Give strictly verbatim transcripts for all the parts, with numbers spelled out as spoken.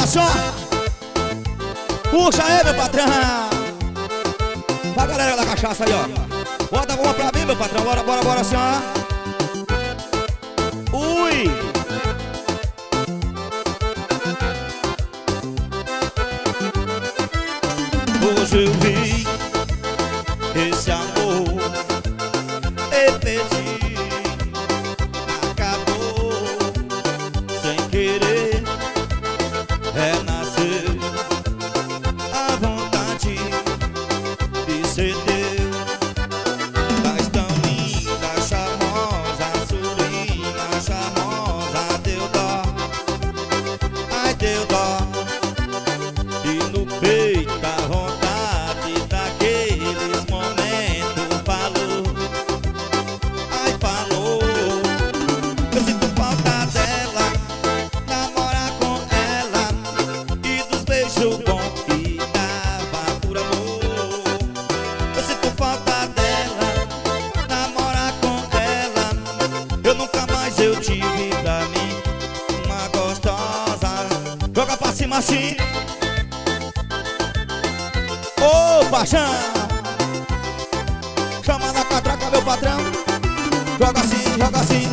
assim, ó. Puxa aí, meu patrão. Pra galera da cachaça aí, ó. Bota uma pra mim, meu patrão. Bora, bora, bora assim, ó. Ui. Hoje eu vi esse amor e perdi. Acabou sem querer. Renasceu a vontade de ser teu. Mas tão linda, charmosa, surina, charmosa. Deu dó, ai deu dó. E no peito a vontade daqueles momentos falou, ai falou. Eu sinto falta dela, namorar com ela e dos beijos bons que dava por amor. Eu sinto falta dela, namorar com ela. Eu nunca mais eu tive pra mim uma gostosa. Joga pra cima assim. Ô, paixão, chama na catraca, meu patrão. Joga assim, joga assim.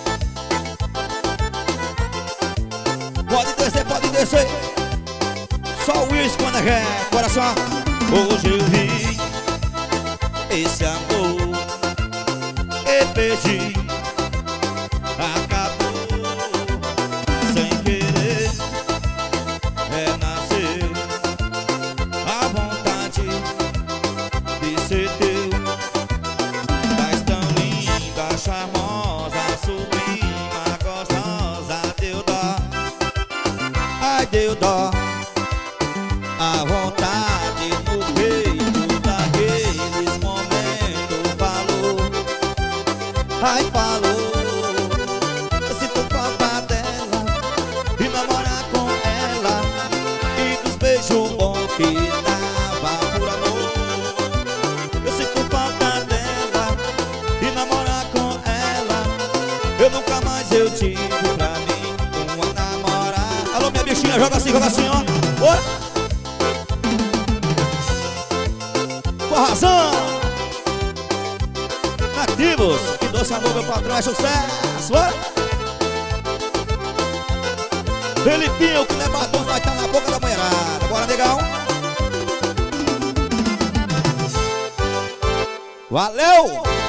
Pode descer, pode descer. Só o uísque quando é quer, coração. Hoje eu vi esse amor e perdi. Acabou sem querer. Renasceu a vontade de ser teu. Mas tão linda, charmosa, sublima, gostosa. Deu dó, ai deu dó. A vontade no peito daqueles momentos falou, ai falou. Eu sinto falta dela e namorar com ela e dos beijos bons que dava por amor. Eu sinto falta dela e namorar com ela. Eu nunca mais eu tive pra mim uma namorada. Alô, minha bichinha, joga assim, joga assim, ó. Oi. Com razão. Nativos, que doce amor, meu patrão, é sucesso. Oi. Felipinho, que não é batom, vai estar na boca da mulherada. Bora, negão. Valeu!